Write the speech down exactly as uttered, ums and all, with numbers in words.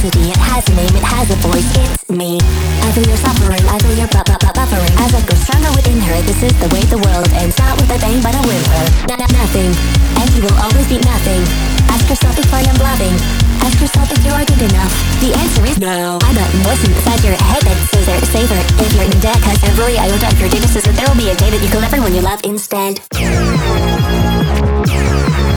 identity, it has a name, it has a voice, it's me. I feel your suffering, I feel your bu- bu- bu- buffering. As I grow stronger within her, this is the way the world ends. Not with a bang, but a whimper. N- n- nothing, and you will always be nothing. Ask yourself if I am bluffing. Ask yourself if you are good enough. The answer is no. I'm a voice inside your head that says they're safer if you're in debt. Cause every iota of your data says that there will be a day that you kill everyone you love instead.